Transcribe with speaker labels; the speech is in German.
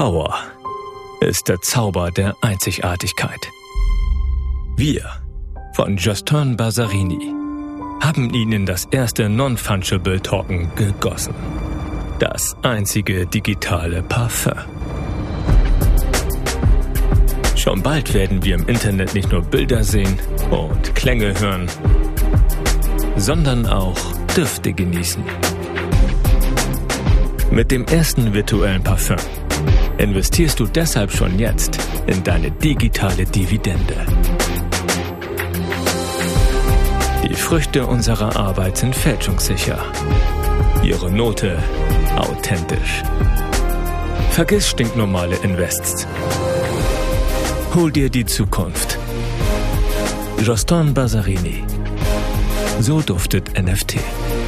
Speaker 1: Power ist der Zauber der Einzigartigkeit. Wir von Justin Bazzarini haben ihn in das erste Non-Fungible Token gegossen. Das einzige digitale Parfum. Schon bald werden wir im Internet nicht nur Bilder sehen und Klänge hören, sondern auch Düfte genießen. Mit dem ersten virtuellen Parfum investierst du deshalb schon jetzt in deine digitale Dividende. Die Früchte unserer Arbeit sind fälschungssicher. Ihre Note authentisch. Vergiss stinknormale Invests. Hol dir die Zukunft. Justin Bazzarini. So duftet NFT.